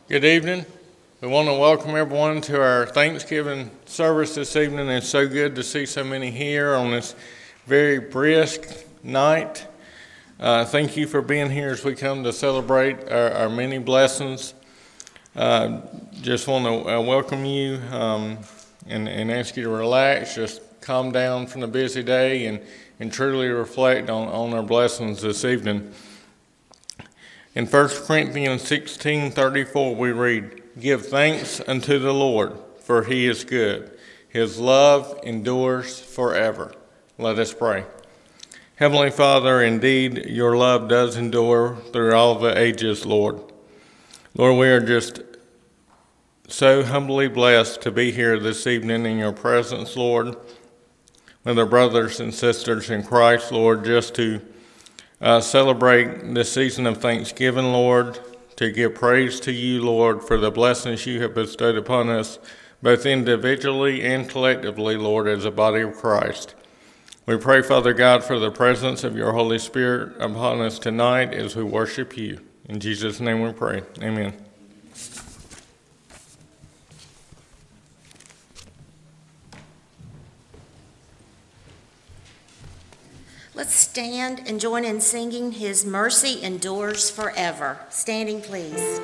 Good evening. We want to welcome everyone to our Thanksgiving service this evening. It's so good to see so many here on this very brisk night. Thank you for being here as we come to celebrate our many blessings. Just want to welcome you and ask you to relax, just calm down from the busy day and truly reflect on our blessings this evening. In 1 Corinthians 16:34 we read, "Give thanks unto the Lord, for he is good. His love endures forever." Let us pray. Heavenly Father, indeed your love does endure through all the ages, Lord. Lord, we are just so humbly blessed to be here this evening in your presence, Lord, with our brothers and sisters in Christ, Lord, just to celebrate this season of Thanksgiving, Lord, to give praise to you, Lord, for the blessings you have bestowed upon us, both individually and collectively, Lord, as a body of Christ. We pray, Father God, for the presence of your Holy Spirit upon us tonight as we worship you. In Jesus' name we pray. Amen. Let's stand and join in singing His Mercy Endures Forever. Standing, please.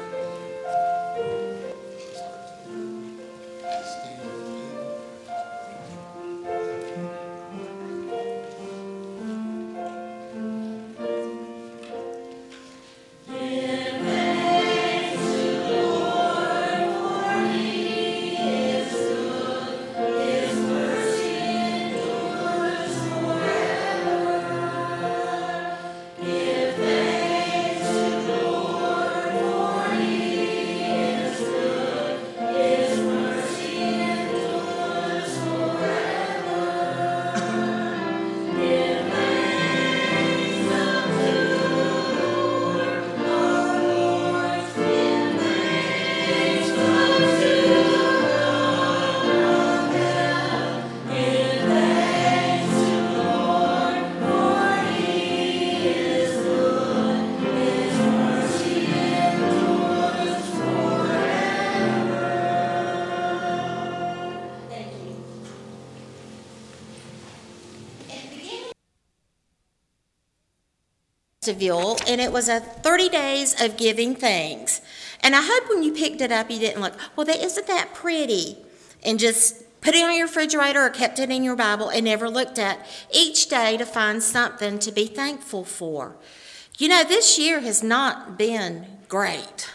And it was a 30 days of giving thanks. And I hope when you picked it up, you didn't look, well, isn't that pretty? And just put it on your refrigerator or kept it in your Bible and never looked at each day to find something to be thankful for. You know, this year has not been great.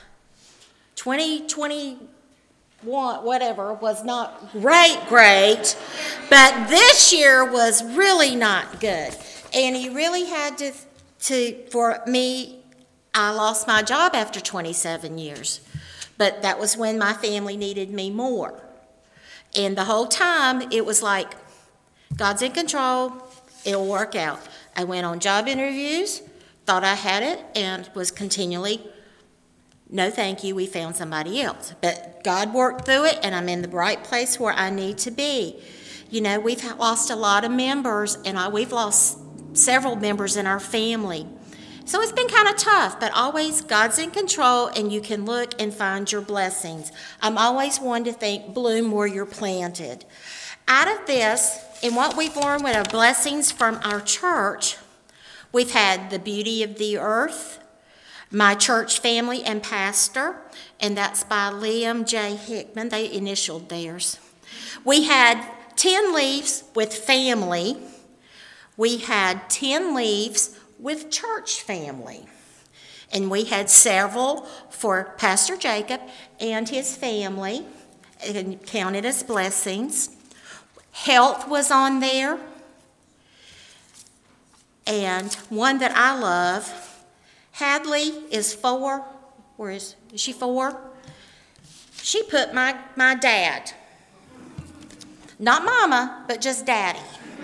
2021, whatever, was not great, but this year was really not good. And you really had for me, I lost my job after 27 years, but that was when my family needed me more. And the whole time, it was like, God's in control, it'll work out. I went on job interviews, thought I had it, and was continually, no thank you, we found somebody else. But God worked through it, and I'm in the right place where I need to be. You know, we've lost a lot of members, and we've lost several members in our family. So it's been kind of tough, but always God's in control and you can look and find your blessings. I'm always one to think, bloom where you're planted. Out of this, and what we've learned with our blessings from our church, we've had the beauty of the earth, my church family and pastor, and that's by Liam J. Hickman. They initialed theirs. We had 10 leaves with family. We had 10 leaves with church family. And we had several for Pastor Jacob and his family, and counted as blessings. Health was on there. And one that I love, Hadley is 4. Is she 4? She put my dad. Not mama, but just daddy.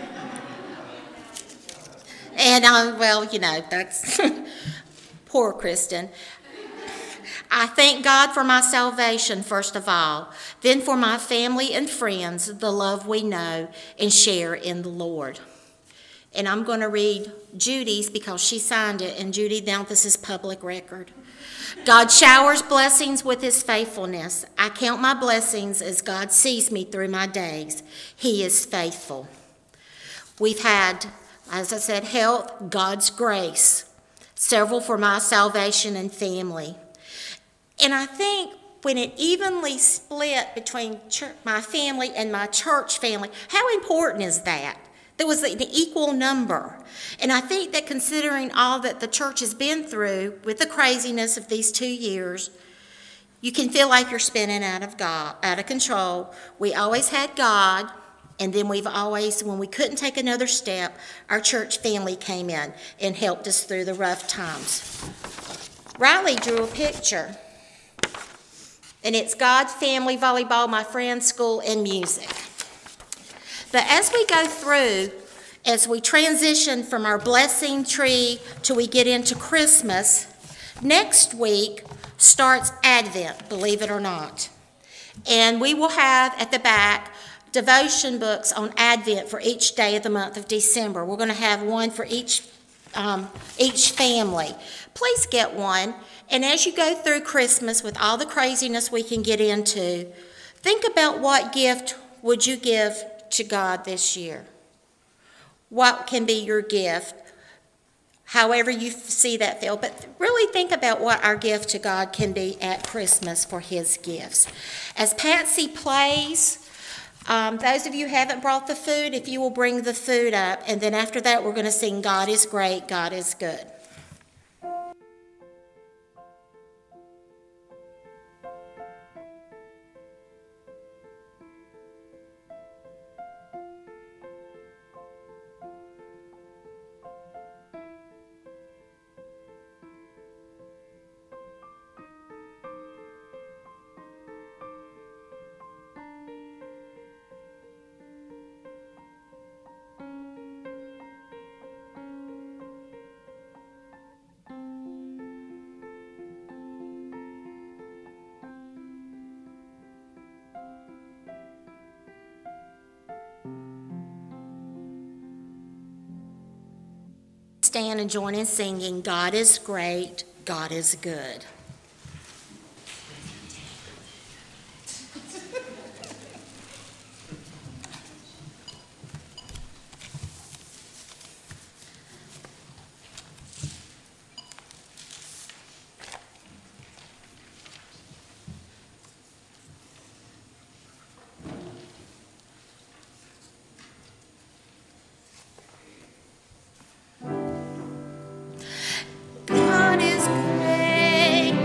And, well, you know, that's poor Kristen. I thank God for my salvation, first of all. Then for my family and friends, the love we know and share in the Lord. And I'm going to read Judy's because she signed it. And Judy, now this is public record. God showers blessings with his faithfulness. I count my blessings as God sees me through my days. He is faithful. We've had, as I said, health, God's grace, several for my salvation and family. And I think when it evenly split between my family and my church family, how important is that? There was the equal number. And I think that considering all that the church has been through with the craziness of these 2 years, you can feel like you're spinning out of control. We always had God, and then we've always, when we couldn't take another step, our church family came in and helped us through the rough times. Riley drew a picture, and it's God, family, volleyball, my friends, school, and music. But as we go through, as we transition from our blessing tree till we get into Christmas, next week starts Advent, believe it or not. And we will have at the back devotion books on Advent for each day of the month of December. We're going to have one for each family. Please get one. And as you go through Christmas with all the craziness we can get into, think about what gift would you give to God this year. What can be your gift, however you see that feel. But really think about what our gift to God can be at Christmas for his gifts. As Patsy plays, those of you who haven't brought the food, if you will bring the food up. And then after that, we're going to sing God is Great, God is Good. Stand and join in singing, God is great, God is good. God is great.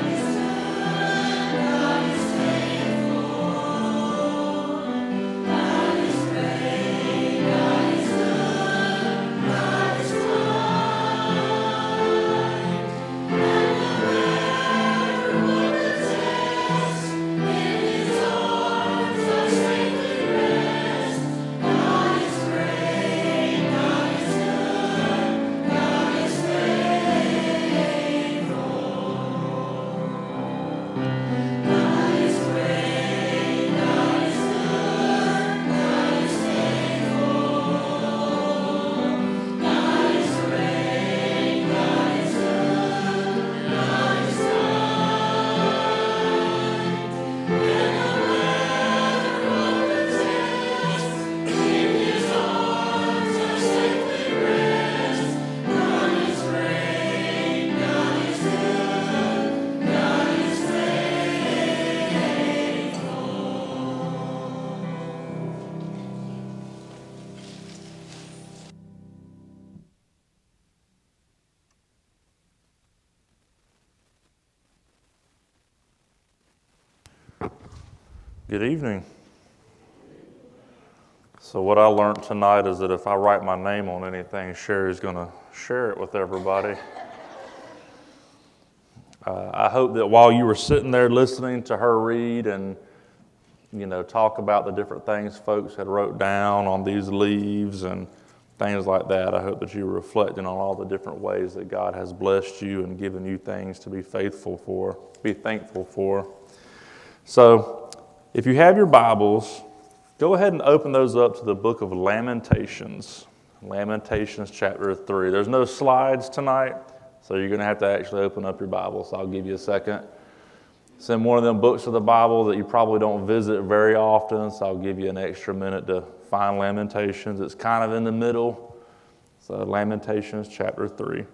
Good evening. So what I learned tonight is that if I write my name on anything, Sherry's going to share it with everybody. I hope that while you were sitting there listening to her read and, talk about the different things folks had wrote down on these leaves and things like that, I hope that you were reflecting on all the different ways that God has blessed you and given you things to be thankful for. So, if you have your Bibles, go ahead and open those up to the book of Lamentations. Lamentations chapter 3. There's no slides tonight, So you're going to have to actually open up your Bible, so I'll give you a second. It's in one of them books of the Bible that you probably don't visit very often, so I'll give you an extra minute to find Lamentations. It's kind of in the middle. So Lamentations chapter 3.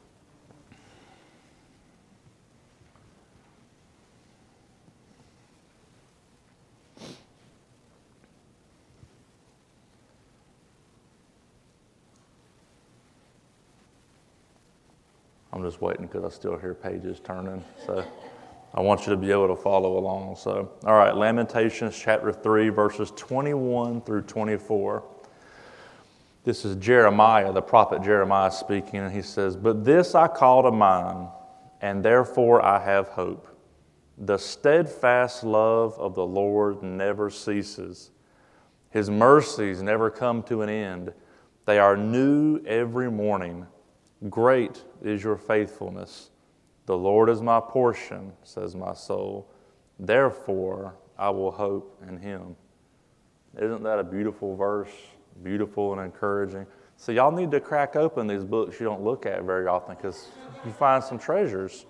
I'm just waiting because I still hear pages turning, so I want you to be able to follow along. So, all right, Lamentations chapter 3, verses 21 through 24. This is Jeremiah, the prophet Jeremiah speaking, and he says, "But this I call to mind, and therefore I have hope. The steadfast love of the Lord never ceases. His mercies never come to an end. They are new every morning. Great is your faithfulness. The Lord is my portion, says my soul. Therefore, I will hope in him." Isn't that a beautiful verse? Beautiful and encouraging. So y'all need to crack open these books you don't look at very often because you find some treasures.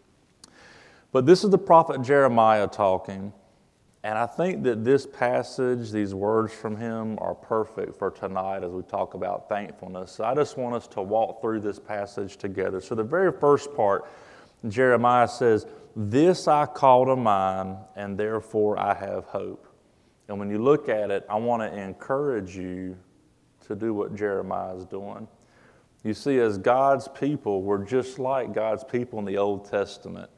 But this is the prophet Jeremiah talking. And I think that this passage, these words from him, are perfect for tonight as we talk about thankfulness. So I just want us to walk through this passage together. So the very first part, Jeremiah says, "This I call to mind, and therefore I have hope." And when you look at it, I want to encourage you to do what Jeremiah is doing. You see, as God's people, we're just like God's people in the Old Testament.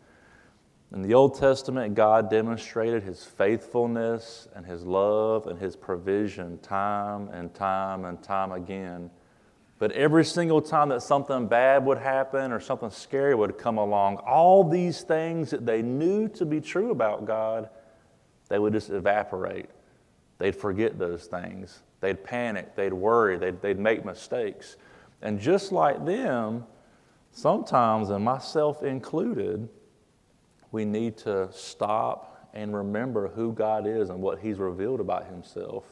In the Old Testament, God demonstrated his faithfulness and his love and his provision time and time and time again. But every single time that something bad would happen or something scary would come along, all these things that they knew to be true about God, they would just evaporate. They'd forget those things. They'd panic. They'd worry. They'd make mistakes. And just like them, sometimes, and myself included, we need to stop and remember who God is and what he's revealed about himself.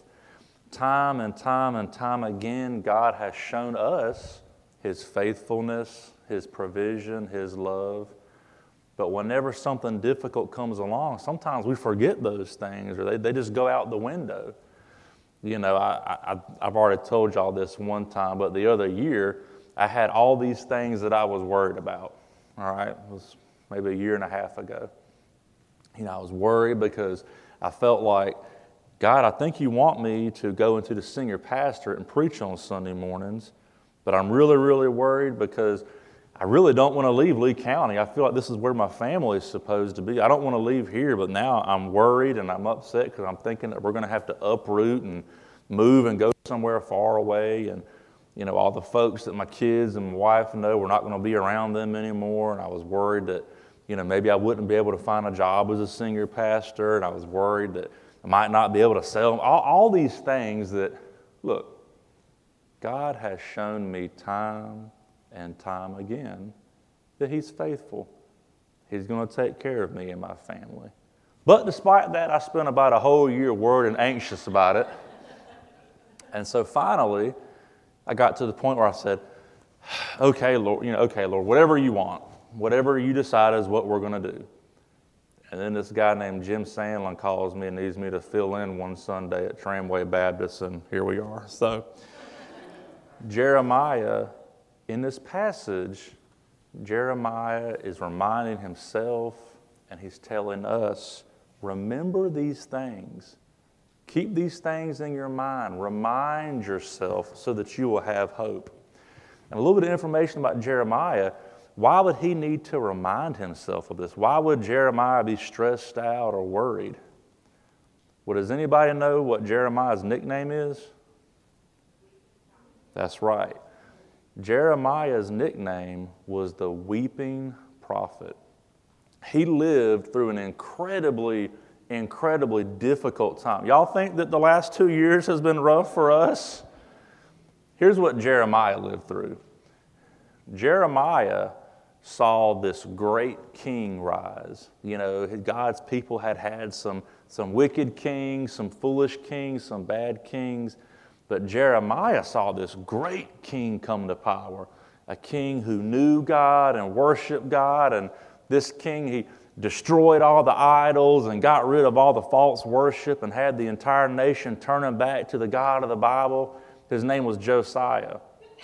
Time and time and time again, God has shown us his faithfulness, his provision, his love. But whenever something difficult comes along, sometimes we forget those things or they just go out the window. You know, I've already told y'all this one time, but the other year, I had all these things that I was worried about. All right, it was maybe a year and a half ago. You know, I was worried because I felt like, God, I think you want me to go into the senior pastorate and preach on Sunday mornings, but I'm really, really worried because I really don't want to leave Lee County. I feel like this is where my family is supposed to be. I don't want to leave here, but now I'm worried and I'm upset because I'm thinking that we're going to have to uproot and move and go somewhere far away. And, you know, all the folks that my kids and my wife know, we're not going to be around them anymore. And I was worried that, you know, maybe I wouldn't be able to find a job as a senior pastor. And I was worried that I might not be able to sell them. All these things that, look, God has shown me time and time again that he's faithful. He's going to take care of me and my family. But despite that, I spent about a whole year worried and anxious about it. And so finally, I got to the point where I said, okay, Lord, whatever you want, whatever you decide is what we're going to do. And then this guy named Jim Sandlin calls me and needs me to fill in one Sunday at Tramway Baptist, and here we are. So Jeremiah, in this passage, Jeremiah is reminding himself and he's telling us, remember these things. Keep these things in your mind. Remind yourself so that you will have hope. And a little bit of information about Jeremiah. Why would he need to remind himself of this? Why would Jeremiah be stressed out or worried? Well, does anybody know what Jeremiah's nickname is? That's right. Jeremiah's nickname was the Weeping Prophet. He lived through an incredibly difficult time. Y'all think that the last 2 years has been rough for us? Here's what Jeremiah lived through. Jeremiah saw this great king rise. You know, God's people had some wicked kings, some foolish kings, some bad kings. But Jeremiah saw this great king come to power. a king who knew God and worshiped God. And this king, he destroyed all the idols and got rid of all the false worship and had the entire nation turning back to the God of the Bible. His name was Josiah.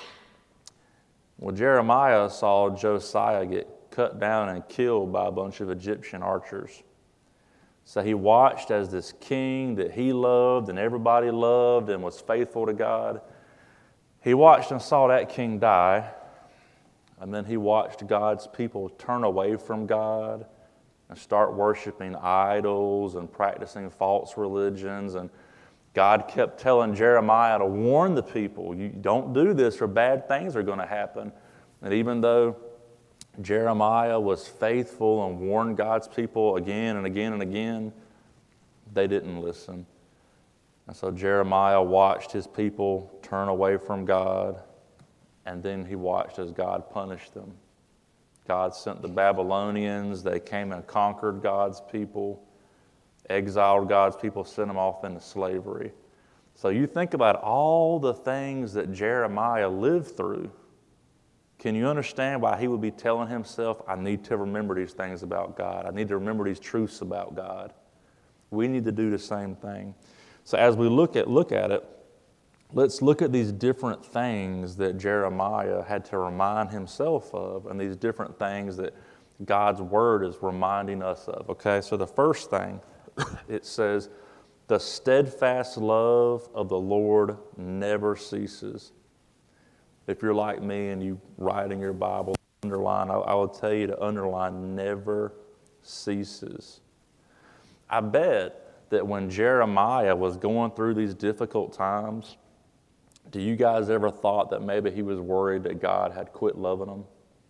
Well, Jeremiah saw Josiah get cut down and killed by a bunch of Egyptian archers. So he watched as this king that he loved and everybody loved and was faithful to God, he watched and saw that king die. And then he watched God's people turn away from God and start worshiping idols and practicing false religions. And God kept telling Jeremiah to warn the people, you don't do this or bad things are going to happen. And even though Jeremiah was faithful and warned God's people again and again and again, they didn't listen. And so Jeremiah watched his people turn away from God, and then he watched as God punished them. God sent the Babylonians. They came and conquered God's people, exiled God's people, sent them off into slavery. So you think about all the things that Jeremiah lived through. Can you understand why he would be telling himself, I need to remember these things about God. I need to remember these truths about God. We need to do the same thing. So as we look at it, let's look at these different things that Jeremiah had to remind himself of, and these different things that God's Word is reminding us of. Okay, so the first thing, it says, the steadfast love of the Lord never ceases. If you're like me and you write in your Bible, underline, I will tell you to underline never ceases. I bet that when Jeremiah was going through these difficult times, do you guys ever thought that maybe he was worried that God had quit loving him?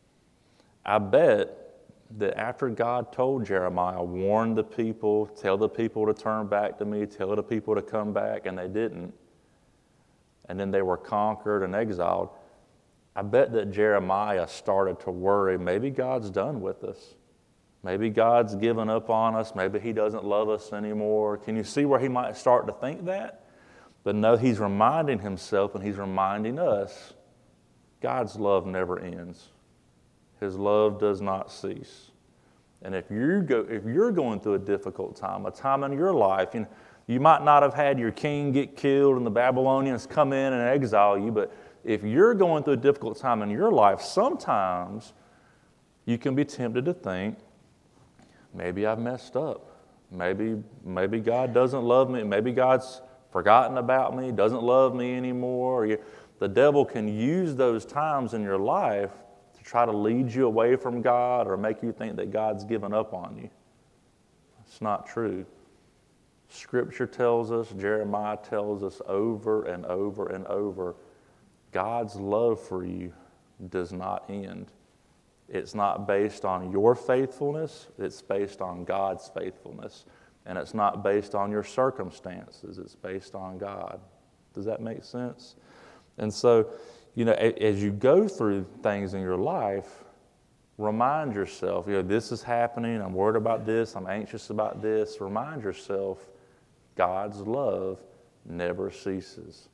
I bet that after God told Jeremiah, warn the people, tell the people to turn back to me, tell the people to come back, and they didn't, and then they were conquered and exiled, I bet that Jeremiah started to worry, maybe God's done with us. Maybe God's given up on us. Maybe he doesn't love us anymore. Can you see where he might start to think that? But no, he's reminding himself and he's reminding us, God's love never ends. His love does not cease. And if you're going through a difficult time, a time in your life, you might not have had your king get killed and the Babylonians come in and exile you, but if you're going through a difficult time in your life, sometimes you can be tempted to think, maybe I've messed up. Maybe God doesn't love me. Maybe God's forgotten about me, doesn't love me anymore. The devil can use those times in your life to try to lead you away from God or make you think that God's given up on you. It's not true. Scripture tells us, Jeremiah tells us over and over and over, God's love for you does not end. It's not based on your faithfulness, it's based on God's faithfulness. And it's not based on your circumstances, it's based on God. Does that make sense? And so, as you go through things in your life, remind yourself, this is happening, I'm worried about this, I'm anxious about this. Remind yourself, God's love never ceases.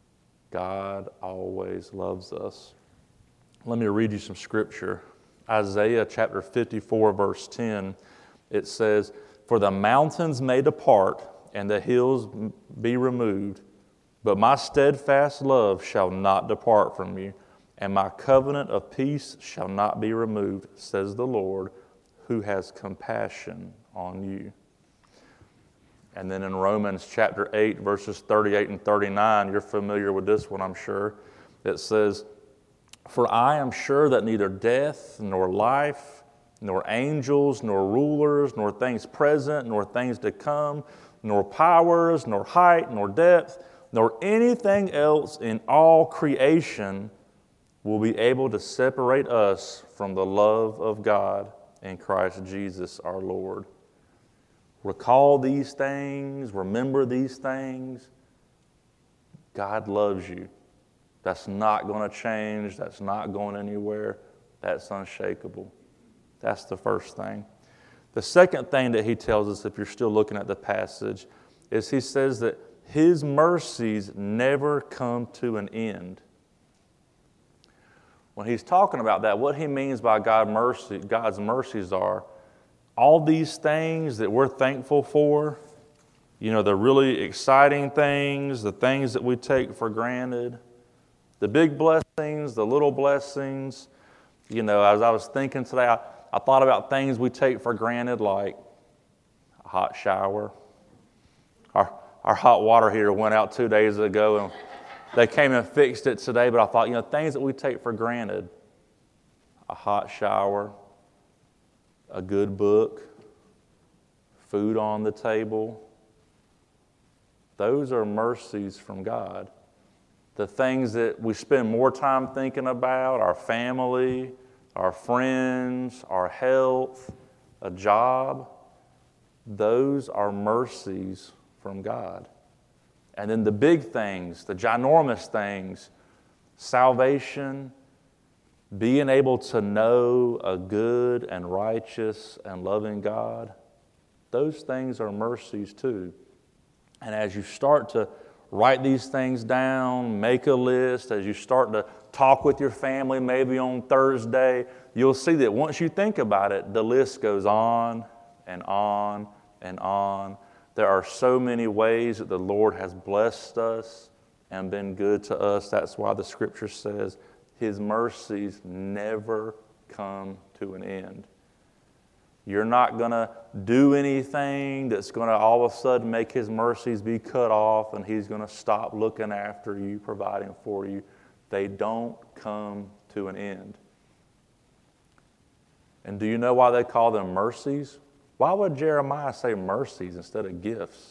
God always loves us. Let me read you some scripture. Isaiah chapter 54, verse 10, it says, for the mountains may depart and the hills be removed, but my steadfast love shall not depart from you, and my covenant of peace shall not be removed, says the Lord, who has compassion on you. And then in Romans chapter 8, verses 38 and 39, you're familiar with this one, I'm sure. It says, for I am sure that neither death nor life, nor angels, nor rulers, nor things present, nor things to come, nor powers, nor height, nor depth, nor anything else in all creation will be able to separate us from the love of God in Christ Jesus our Lord. Recall these things, remember these things. God loves you. That's not going to change. That's not going anywhere. That's unshakable. That's the first thing. The second thing that he tells us, if you're still looking at the passage, is he says that his mercies never come to an end. when he's talking about that, what he means by God's mercies are all these things that we're thankful for, the really exciting things, the things that we take for granted, the big blessings, the little blessings. As I was thinking today, I thought about things we take for granted, like a hot shower. Our hot water heater went out 2 days ago, and they came and fixed it today. But I thought, things that we take for granted, a hot shower, a good book, food on the table, those are mercies from God. The things that we spend more time thinking about, our family, our friends, our health, a job, those are mercies from God. And then the big things, the ginormous things, salvation, being able to know a good and righteous and loving God, those things are mercies too. And as you start to write these things down, make a list, as you start to talk with your family maybe on Thursday, you'll see that once you think about it, the list goes on and on and on. There are so many ways that the Lord has blessed us and been good to us. That's why the Scripture says His mercies never come to an end. You're not going to do anything that's going to all of a sudden make His mercies be cut off and He's going to stop looking after you, providing for you. They don't come to an end. And do you know why they call them mercies? Why would Jeremiah say mercies instead of gifts?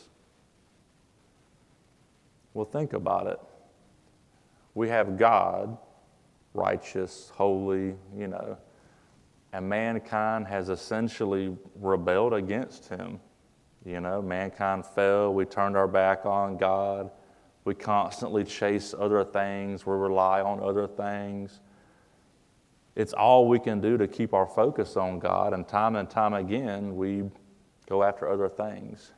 Well, think about it. We have God, righteous, holy, and mankind has essentially rebelled against Him. Mankind fell, we turned our back on God, we constantly chase other things, we rely on other things. It's all we can do to keep our focus on God, and time again, we go after other things.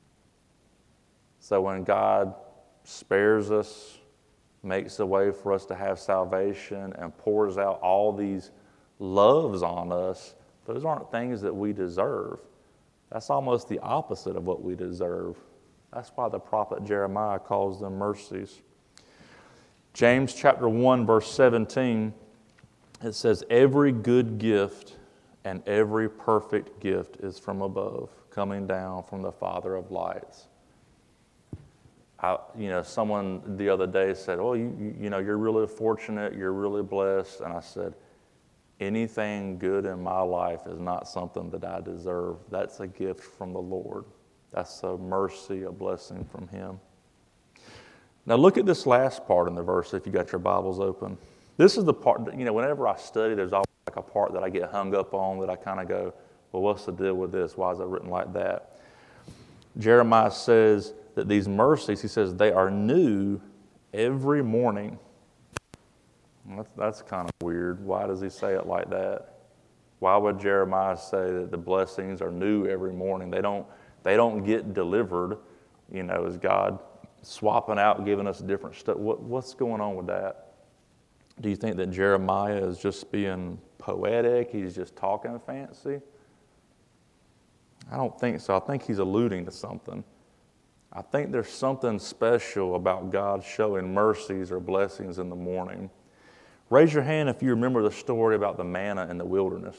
So when God spares us, makes a way for us to have salvation, and pours out all these loves on us, those aren't things that we deserve. That's almost the opposite of what we deserve. That's why the prophet Jeremiah calls them mercies. James chapter 1, verse 17, it says, "Every good gift and every perfect gift is from above, coming down from the Father of lights." Someone the other day said, "Oh, you're really fortunate, you're really blessed." And I said, anything good in my life is not something that I deserve. That's a gift from the Lord. That's a mercy, a blessing from Him. Now look at this last part in the verse if you got your Bibles open. This is the part that, whenever I study, there's always like a part that I get hung up on that I kind of go, well, what's the deal with this? Why is it written like that? Jeremiah says that these mercies, he says, they are new every morning. That's kind of weird. Why does he say it like that? Why would Jeremiah say that the blessings are new every morning? They don't get delivered, as God swapping out, giving us different stuff. What's going on with that? Do you think that Jeremiah is just being poetic? He's just talking fancy? I don't think so. I think he's alluding to something. I think there's something special about God showing mercies or blessings in the morning. Raise your hand if you remember the story about the manna in the wilderness.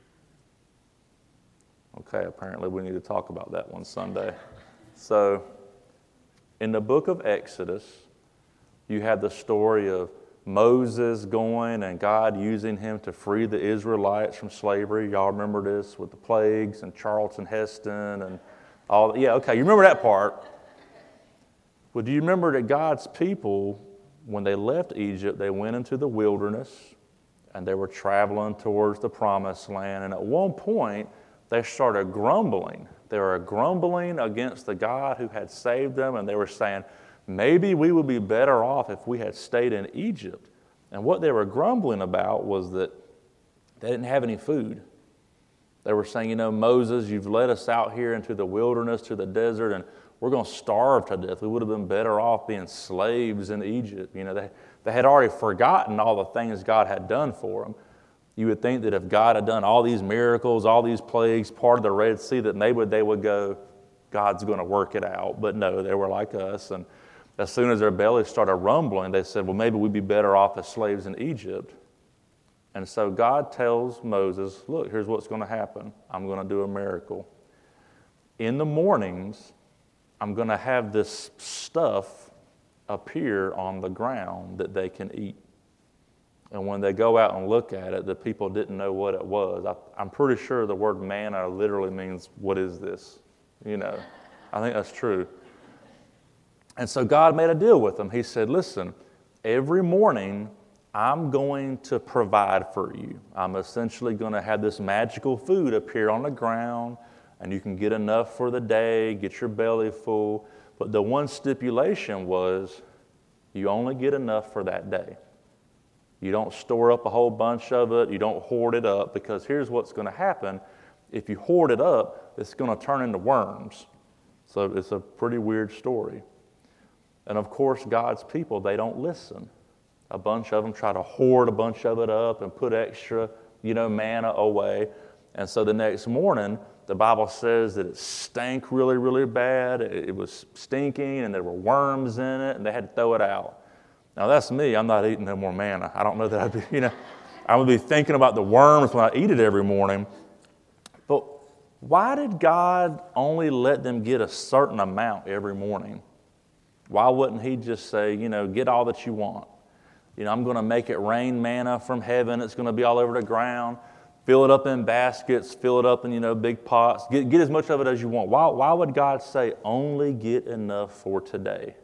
Okay, apparently we need to talk about that one Sunday. So, in the book of Exodus, you have the story of Moses going and God using him to free the Israelites from slavery. Y'all remember this with the plagues and Charlton Heston and all. Yeah, okay, you remember that part. Well, do you remember that God's people, when they left Egypt, they went into the wilderness and they were traveling towards the promised land. And at one point, they started grumbling. They were grumbling against the God who had saved them, and they were saying, maybe we would be better off if we had stayed in Egypt. And what they were grumbling about was that they didn't have any food. They were saying, Moses, you've led us out here into the wilderness, to the desert, and we're going to starve to death. We would have been better off being slaves in Egypt. They had already forgotten all the things God had done for them. You would think that if God had done all these miracles, all these plagues, part of the Red Sea, that maybe they would go, God's going to work it out. But no, they were like us. And as soon as their bellies started rumbling, they said, well, maybe we'd be better off as slaves in Egypt. And so God tells Moses, look, here's what's going to happen. I'm going to do a miracle. In the mornings, I'm going to have this stuff appear on the ground that they can eat. And when they go out and look at it, the people didn't know what it was. I'm pretty sure the word manna literally means, what is this? You know, I think that's true. And so God made a deal with them. He said, listen, every morning I'm going to provide for you. I'm essentially going to have this magical food appear on the ground, and you can get enough for the day, get your belly full. But the one stipulation was you only get enough for that day. You don't store up a whole bunch of it. You don't hoard it up, because here's what's going to happen. If you hoard it up, it's going to turn into worms. So it's a pretty weird story. And of course, God's people, they don't listen. A bunch of them try to hoard a bunch of it up and put extra, manna away. And so the next morning, the Bible says that it stank really, really bad. It was stinking, and there were worms in it, and they had to throw it out. Now, that's me. I'm not eating no more manna. I don't know that I'd be, I would be thinking about the worms when I eat it every morning. But why did God only let them get a certain amount every morning? Why wouldn't he just say, get all that you want? I'm going to make it rain manna from heaven. It's going to be all over the ground. Fill it up in baskets. Fill it up in, big pots. Get as much of it as you want. Why would God say only get enough for today?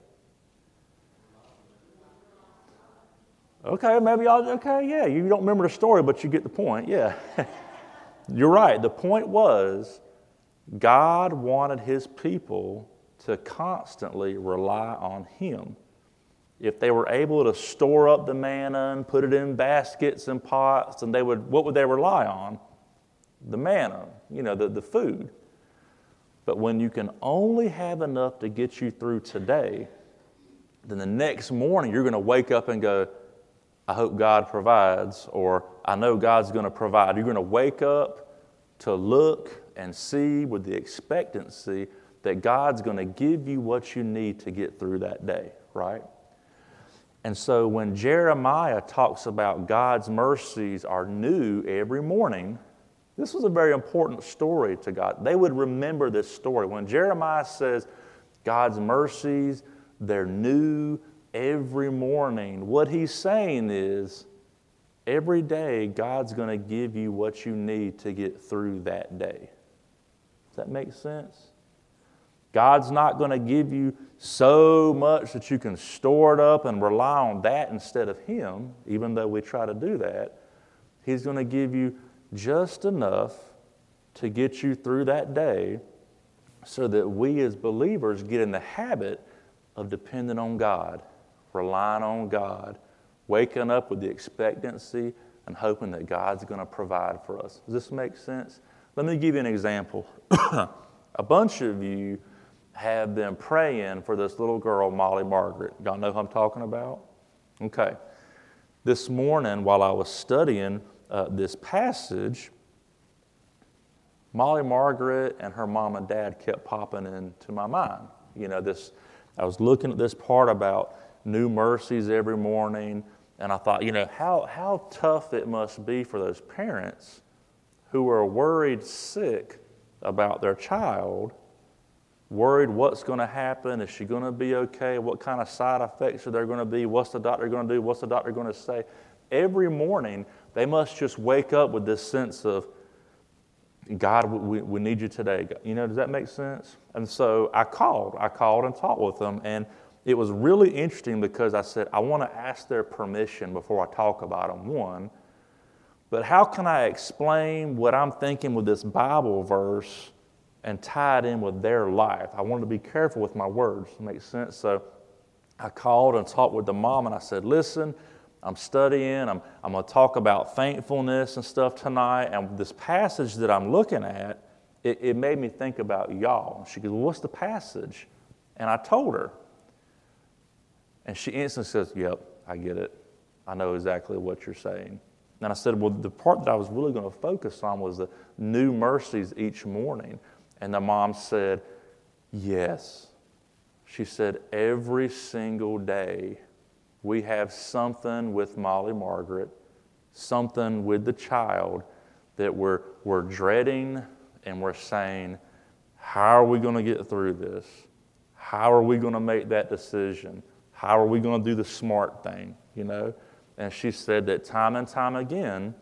Okay, yeah. You don't remember the story, but you get the point. Yeah. You're right. The point was God wanted his people to constantly rely on him. If they were able to store up the manna and put it in baskets and pots, and what would they rely on? The manna, the food. But when you can only have enough to get you through today, then the next morning you're going to wake up and go, I hope God provides, or I know God's going to provide. You're going to wake up to look and see with the expectancy that God's going to give you what you need to get through that day, right? And so when Jeremiah talks about God's mercies are new every morning, this was a very important story to God. They would remember this story. When Jeremiah says God's mercies, they're new every morning, what he's saying is every day God's going to give you what you need to get through that day. Does that make sense? God's not going to give you so much that you can store it up and rely on that instead of him, even though we try to do that. He's going to give you just enough to get you through that day so that we as believers get in the habit of depending on God, relying on God, waking up with the expectancy and hoping that God's going to provide for us. Does this make sense? Let me give you an example. A bunch of you have been praying for this little girl, Molly Margaret. Y'all know who I'm talking about? Okay. This morning, while I was studying this passage, Molly Margaret and her mom and dad kept popping into my mind. I was looking at this part about new mercies every morning, and I thought, how tough it must be for those parents who are worried sick about their child, worried what's going to happen, is she going to be okay, what kind of side effects are there going to be, what's the doctor going to do, what's the doctor going to say. Every morning, they must just wake up with this sense of, God, we need you today. Does that make sense? And so I called and talked with them, and it was really interesting because I said, I want to ask their permission before I talk about them, one, but how can I explain what I'm thinking with this Bible verse and tie it in with their life? I wanted to be careful with my words. Makes sense? So I called and talked with the mom, and I said, listen, I'm studying. I'm going to talk about thankfulness and stuff tonight. And this passage that I'm looking at, it made me think about y'all. She goes, well, what's the passage? And I told her. And she instantly says, yep, I get it. I know exactly what you're saying. And I said, well, the part that I was really going to focus on was the new mercies each morning. And the mom said, yes. She said, every single day we have something with Molly Margaret, something with the child that we're dreading, and we're saying, how are we going to get through this? How are we going to make that decision? How are we going to do the smart thing, you know? And she said that time and time again,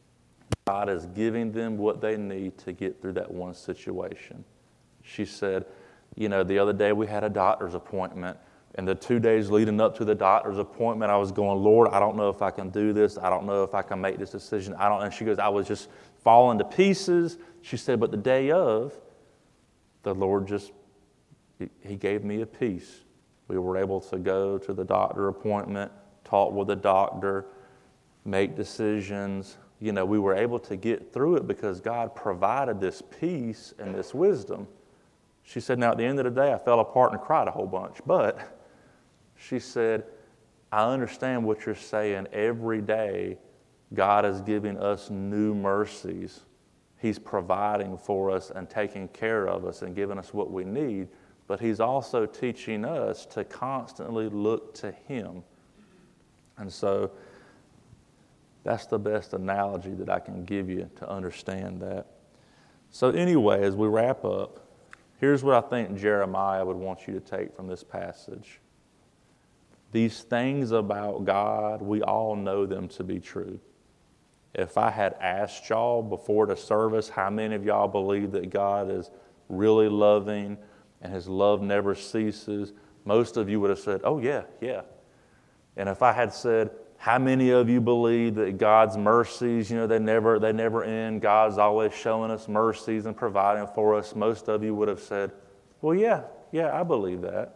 God is giving them what they need to get through that one situation. She said, you know, the other day we had a doctor's appointment, and the 2 days leading up to the doctor's appointment, I was going, Lord, I don't know if I can do this. I don't know if I can make this decision. And she goes, I was just falling to pieces. She said, but the day of, the Lord He gave me a peace. We were able to go to the doctor appointment, talk with the doctor, make decisions. You know, we were able to get through it because God provided this peace and this wisdom. She said, now at the end of the day, I fell apart and cried a whole bunch. But she said, I understand what you're saying. Every day, God is giving us new mercies. He's providing for us and taking care of us and giving us what we need. But He's also teaching us to constantly look to Him. And so that's the best analogy that I can give you to understand that. So anyway, as we wrap up, here's what I think Jeremiah would want you to take from this passage. These things about God, we all know them to be true. If I had asked y'all before the service how many of y'all believe that God is really loving and His love never ceases, most of you would have said, oh yeah. And if I had said, how many of you believe that God's mercies, they never end, God's always showing us mercies and providing for us, most of you would have said, well, yeah, I believe that.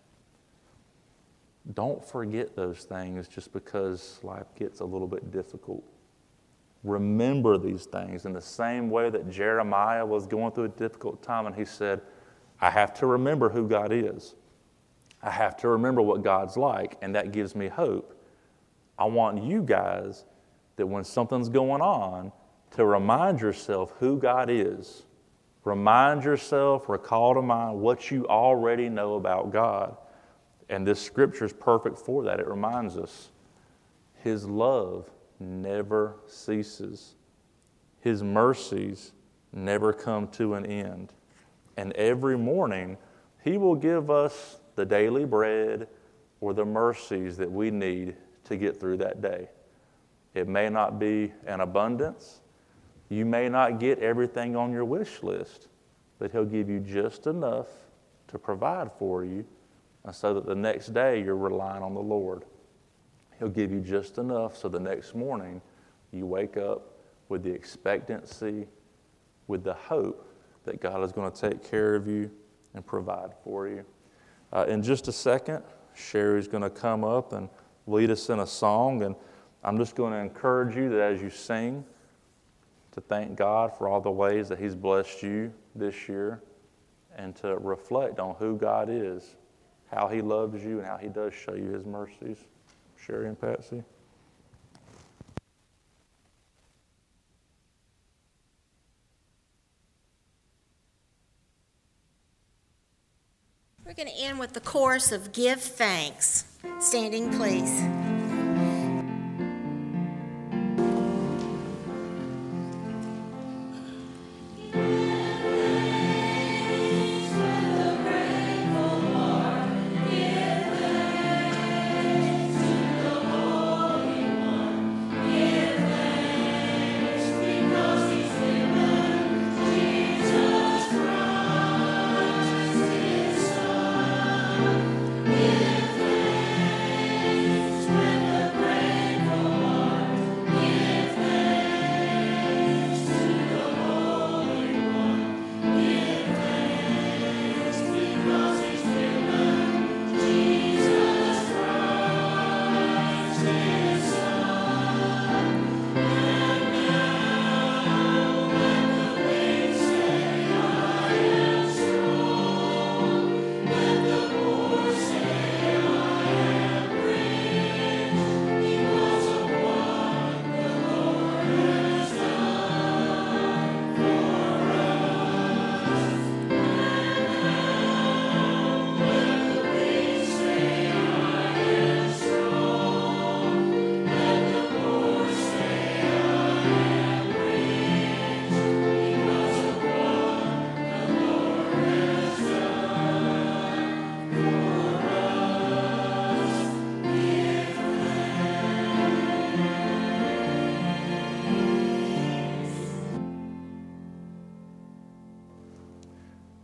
Don't forget those things just because life gets a little bit difficult. Remember these things in the same way that Jeremiah was going through a difficult time and he said, I have to remember who God is. I have to remember what God's like, and that gives me hope. I want you guys that when something's going on to remind yourself who God is. Remind yourself, recall to mind what you already know about God. And this scripture is perfect for that. It reminds us His love never ceases. His mercies never come to an end. And every morning, He will give us the daily bread or the mercies that we need to get through that day. It may not be an abundance. You may not get everything on your wish list, but He'll give you just enough to provide for you, and so that the next day you're relying on the Lord. He'll give you just enough so the next morning you wake up with the expectancy, with the hope that God is going to take care of you and provide for you. In just a second, Sherry's going to come up and lead us in a song, and I'm just going to encourage you that as you sing, to thank God for all the ways that He's blessed you this year, and to reflect on who God is, how He loves you, and how He does show you His mercies. Sherry and Patsy. We're going to end with the chorus of Give Thanks. Standing, please. Give thanks.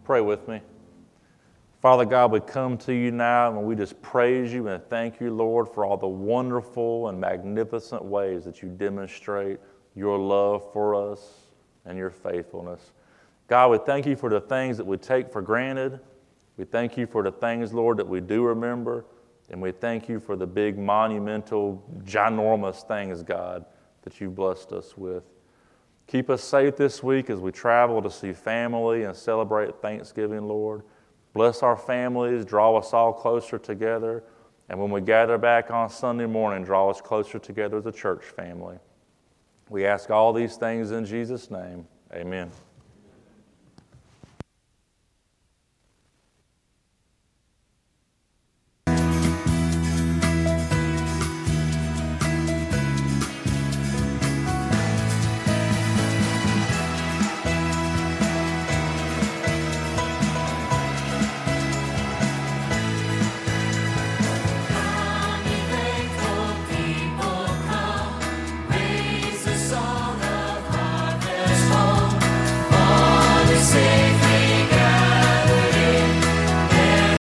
Pray with me. Father God, we come to you now and we just praise you and thank you, Lord, for all the wonderful and magnificent ways that you demonstrate your love for us and your faithfulness. God, we thank you for the things that we take for granted. We thank you for the things, Lord, that we do remember. And we thank you for the big, monumental, ginormous things, God, that you blessed us with. Keep us safe this week as we travel to see family and celebrate Thanksgiving, Lord. Bless our families, draw us all closer together. And when we gather back on Sunday morning, draw us closer together as a church family. We ask all these things in Jesus' name. Amen.